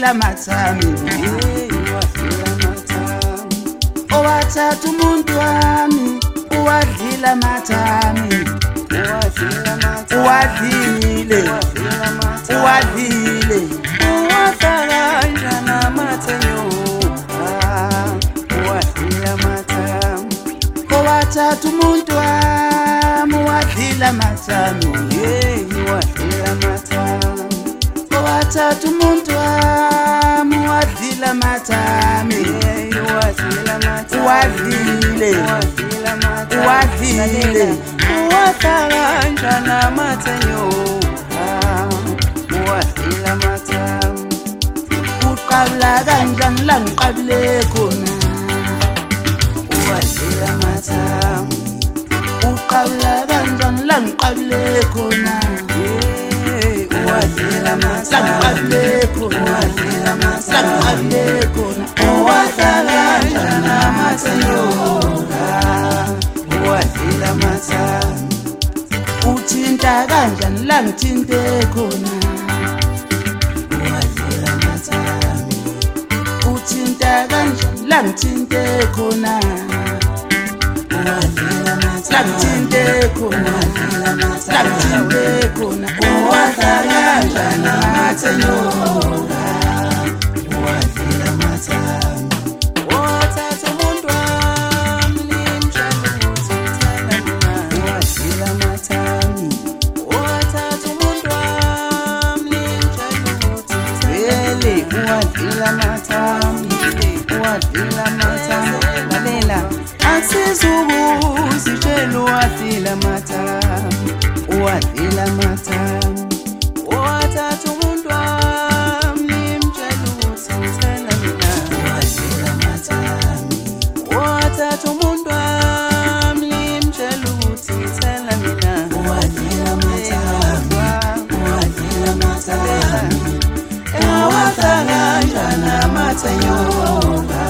wadlila mathami owathatha umuntu wami uwadlila mathami uwadlile uwadlile wafaka njana mathenyo uwadlila mathami owathatha umuntu wami uwadlila mathami uwadlila mathami owathatha umuntu wami uwadlila mathami uwadlila mathami uwadlile uwadlila mathami uwadlile wafaka njana mathenyo uwadlila mathami uqabula kanjani la ngiqabule khona uwadlila mathami uqabula kanjani la ngiqabule khona uwadlila mathami ngiqabule khona uwadlila mathami ngiqabule khona uwadlala njana mathenyo uwadlila mathami uthinta kanjani la ngithinte khona uwadlila mathami uthinta kanjani la ngithinte khona uwadlila la mathami ngithinte khona uwadlila la mathami ngithinte khona uwadlala njana mathenyo uwadlila mathami wathatha umuntu wami limtshela ukuthi ngithanda mina uwadlila mathami wathatha umuntu wami limtshela ukuthi ngithanda uwadlila mathami uwadlila mathami lalela asizukuzitshela uwadlila mathami uwadlila mathami wathatha umuntu wami limtshela ukuthi ngithanda mina uwadlila mathami wathatha umuntu wami limtshela ukuthi ngithanda mina uwadlila mathami uwadlila mathami ewafaka njana mathenyo